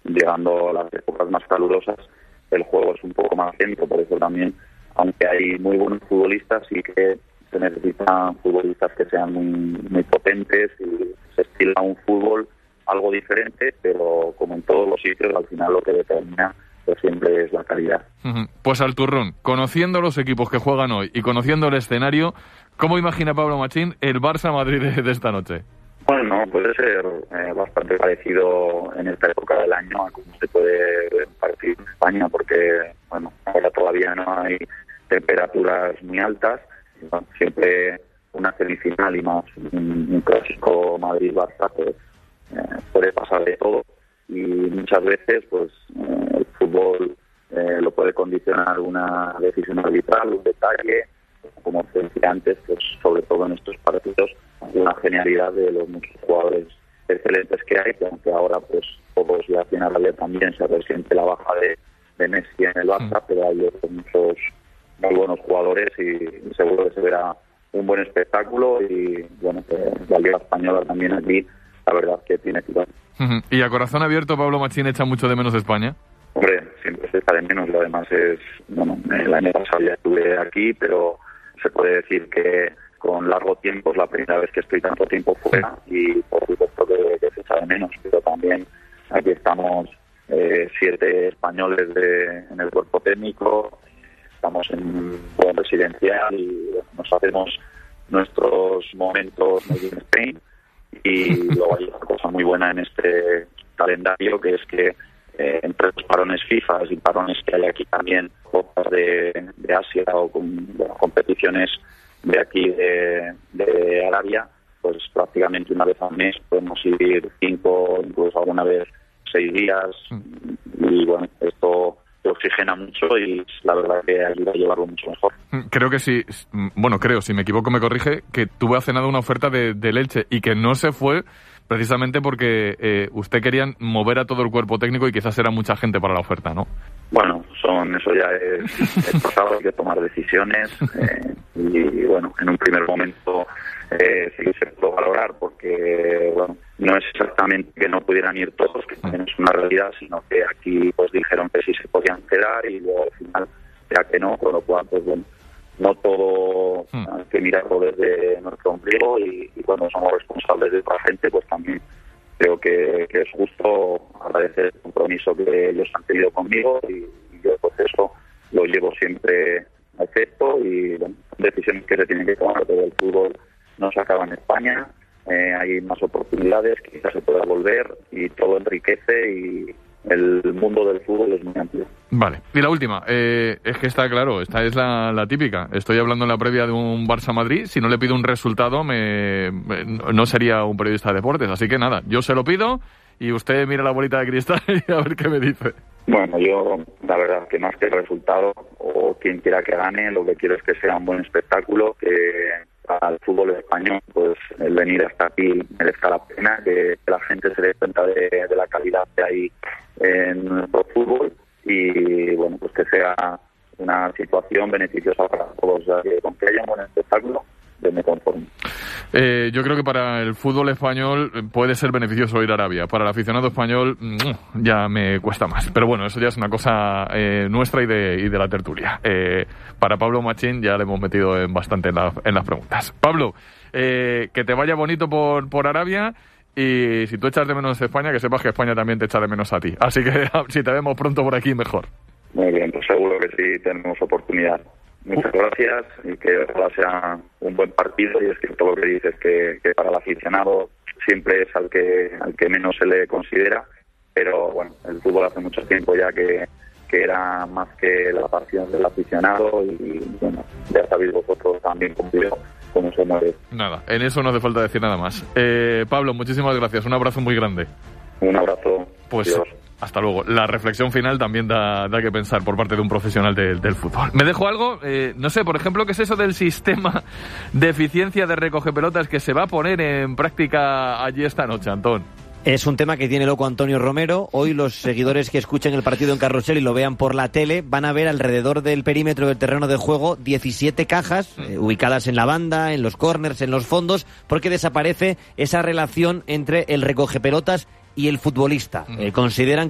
llegando a las épocas más calurosas, el juego es un poco más lento, por eso también, aunque hay muy buenos futbolistas, sí que se necesitan futbolistas que sean muy potentes y se estila un fútbol algo diferente, pero como en todos los sitios, al final lo que determina pues siempre es la calidad. Pues al turrón, conociendo los equipos que juegan hoy y conociendo el escenario, ¿cómo imagina Pablo Machín el Barça-Madrid de esta noche? Bueno, puede ser bastante parecido en esta época del año a cómo se puede ver un partido en España, porque bueno, ahora todavía no hay temperaturas muy altas. Bueno, siempre una semifinal y más un clásico Madrid-Barça pues, puede pasar de todo, y muchas veces pues el fútbol lo puede condicionar una decisión arbitral, un detalle, como se decía antes, pues sobre todo en estos partidos, una genialidad de los muchos jugadores excelentes que hay, que aunque ahora pues todos ya tienen a rabia también, se resiente la baja de Messi en el Barça, pero hay muchos muy buenos jugadores y seguro que se verá un buen espectáculo, y bueno, la Liga Española también aquí, la verdad que tiene que ver. ¿Y a corazón abierto, Pablo Machín echa mucho de menos España? Hombre, siempre se echa de menos, y además el año pasado ya estuve aquí, pero se puede decir que con largo tiempo es la primera vez que estoy tanto tiempo fuera, y por supuesto que se echa de menos, pero también aquí estamos 7 españoles en el cuerpo técnico, estamos en un buen residencial y nos hacemos nuestros momentos made in Spain, y luego hay una cosa muy buena en este calendario, que es que entre los parones FIFA y parones que hay aquí también, copas de Asia o competiciones de aquí de Arabia, pues prácticamente una vez al mes podemos ir 5, incluso alguna vez 6 días, y bueno, esto te oxigena mucho y la verdad que ayuda a llevarlo mucho mejor. Creo que sí, si me equivoco me corrige, que tuve hace nada una oferta del Elche y que no se fue precisamente porque usted quería mover a todo el cuerpo técnico y quizás era mucha gente para la oferta, ¿no? Bueno, eso ya es pasado, hay que tomar decisiones y bueno, en un primer momento sí se pudo valorar, porque bueno, no es exactamente que no pudieran ir todos, que también es una realidad, sino que aquí pues dijeron que sí se podían quedar y luego al final ya que no, con lo cual pues bueno, no todo hay que mirarlo desde nuestro ombligo, y cuando somos responsables de otra gente pues también creo que es justo agradecer el compromiso que ellos han tenido conmigo, y yo pues eso lo llevo siempre a efecto, y bueno, decisiones que se tienen que tomar, pero el fútbol no se acaba en España, hay más oportunidades, quizás se pueda volver, y todo enriquece, y el mundo del fútbol es muy amplio. Vale, y la última, es que está claro, esta es la típica. Estoy hablando en la previa de un Barça-Madrid, si no le pido un resultado no sería un periodista de deportes, así que nada, yo se lo pido y usted mira la bolita de cristal y a ver qué me dice. Bueno, yo la verdad que más que el resultado o quien quiera que gane, lo que quiero es que sea un buen espectáculo, que al fútbol español pues el venir hasta aquí merezca la pena, que la gente se dé cuenta de la calidad que hay en nuestro fútbol, y bueno, pues que sea una situación beneficiosa para todos, o sea, que con que haya un buen espectáculo me conformo. Yo creo que para el fútbol español puede ser beneficioso ir a Arabia. Para el aficionado español ya me cuesta más. Pero bueno, eso ya es una cosa nuestra y de la tertulia. Para Pablo Machín ya le hemos metido bastante en las preguntas. Pablo, que te vaya bonito por Arabia, y si tú echas de menos España, que sepas que España también te echa de menos a ti. Así que si te vemos pronto por aquí, mejor. Muy bien, pues seguro que sí tenemos oportunidad. Muchas gracias, y que ojalá sea un buen partido, y es que todo lo que dices que para el aficionado siempre es al que menos se le considera, pero bueno, el fútbol hace mucho tiempo ya que era más que la pasión del aficionado, y bueno, ya sabéis vosotros también cómo se mueve. Nada, en eso no hace falta decir nada más. Pablo, muchísimas gracias, un abrazo muy grande. Un abrazo. Pues Dios. Hasta luego. La reflexión final también da que pensar por parte de un profesional del fútbol. ¿Me dejo algo? No sé, por ejemplo, ¿qué es eso del sistema de eficiencia de recogepelotas que se va a poner en práctica allí esta noche, Antón? Es un tema que tiene loco Antonio Romero. Hoy los seguidores que escuchen el partido en Carrusel y lo vean por la tele van a ver alrededor del perímetro del terreno de juego 17 cajas ubicadas en la banda, en los córners, en los fondos, porque desaparece esa relación entre el recogepelotas y el futbolista. Consideran